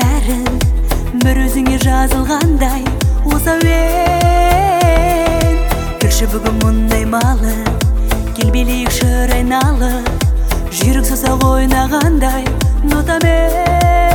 бәрін бір өзіңе жазылғандай осы әуен. Келші бүгін мұндай малы, кел билейік шыр айналып, жүйрік саусақ ойнағандай нотамен.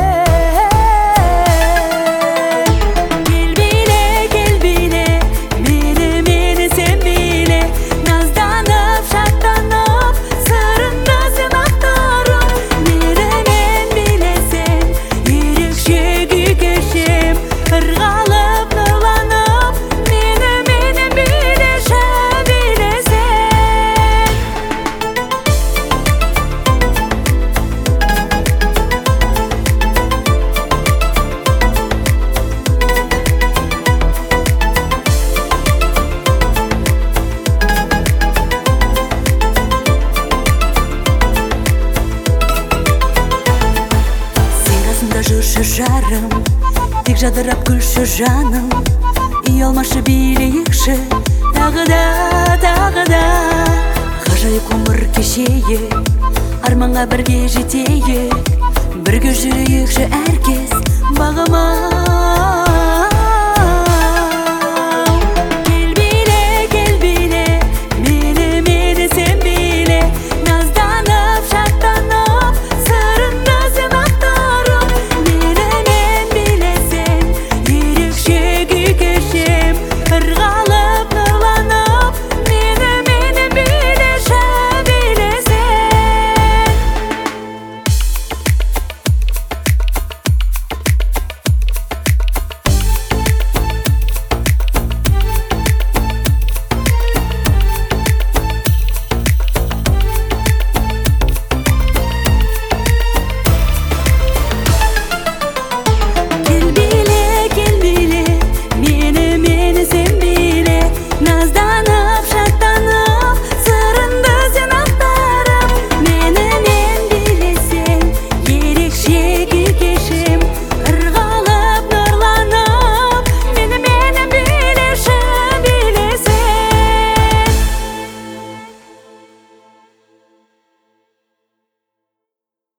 Жүрші жарым, тек жадырап күлші жаным, ұялмашы билейікші тағы да. Ғажайып ғұмыр кешейік, арманға бірге жетейік, бірге жүрейікші әркез